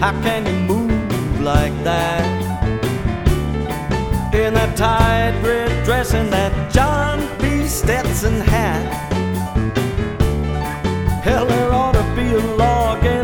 How can you move like that? In that tight red dress and that John B. Stetson hat. Hell, there ought to be a law against